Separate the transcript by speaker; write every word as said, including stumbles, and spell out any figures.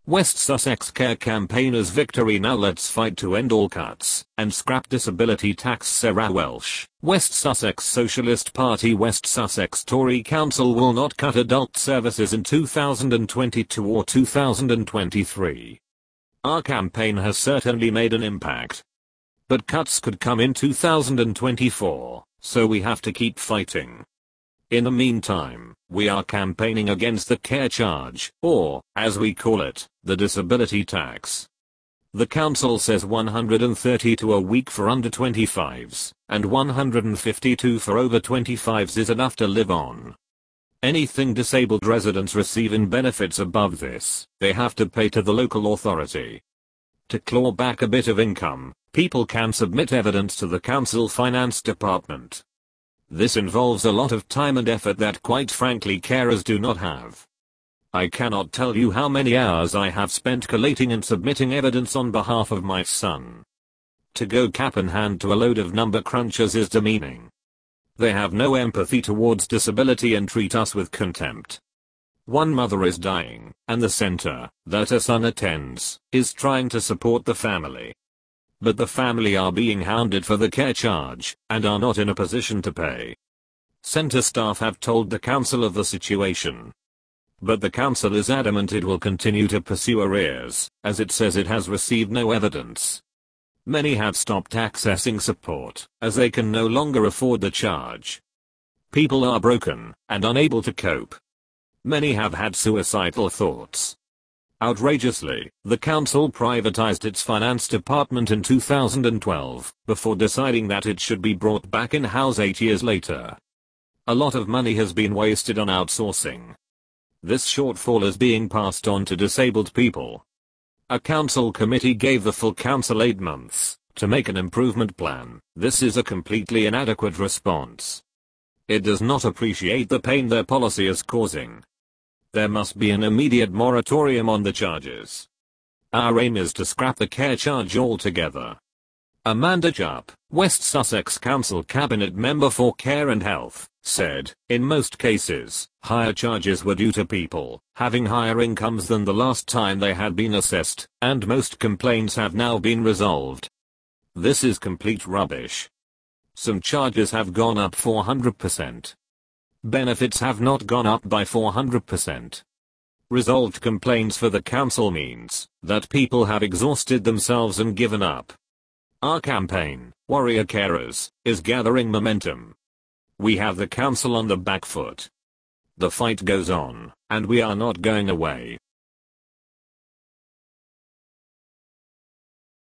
Speaker 1: West Sussex Care campaigners' victory. Now let's fight to end all cuts and scrap disability tax. Sarah Welsh, West Sussex Socialist Party. West Sussex Tory Council will not cut adult services in two thousand twenty-two or two thousand twenty-three. Our campaign has certainly made an impact. But cuts could come in two thousand twenty-four, so we have to keep fighting. In the meantime, we are campaigning against the care charge, or, as we call it, the disability tax. The council says one hundred thirty-two a week for under twenty-fives, and one hundred fifty-two for over twenty-fives is enough to live on. Anything disabled residents receive in benefits above this, they have to pay to the local authority. To claw back a bit of income, people can submit evidence to the council finance department. This involves a lot of time and effort that quite frankly carers do not have. I cannot tell you how many hours I have spent collating and submitting evidence on behalf of my son. To go cap in hand to a load of number crunchers is demeaning. They have no empathy towards disability and treat us with contempt. One mother is dying, and the center that her son attends is trying to support the family. But the family are being hounded for the care charge, and are not in a position to pay. Center staff have told the council of the situation. But the council is adamant it will continue to pursue arrears, as it says it has received no evidence. Many have stopped accessing support, as they can no longer afford the charge. People are broken, and unable to cope. Many have had suicidal thoughts. Outrageously, the council privatized its finance department in two thousand twelve, before deciding that it should be brought back in-house eight years later. A lot of money has been wasted on outsourcing. This shortfall is being passed on to disabled people. A council committee gave the full council eight months to make an improvement plan. This is a completely inadequate response. It does not appreciate the pain their policy is causing. There must be an immediate moratorium on the charges. Our aim is to scrap the care charge altogether. Amanda Jupp, West Sussex Council Cabinet Member for Care and Health, said, in most cases, higher charges were due to people having higher incomes than the last time they had been assessed, and most complaints have now been resolved. This is complete rubbish. Some charges have gone up four hundred percent. Benefits have not gone up by four hundred percent. Resolved complaints for the council means that people have exhausted themselves and given up. Our campaign, Warrior Carers, is gathering momentum. We have the council on the back foot. The fight goes on, and we are not going away.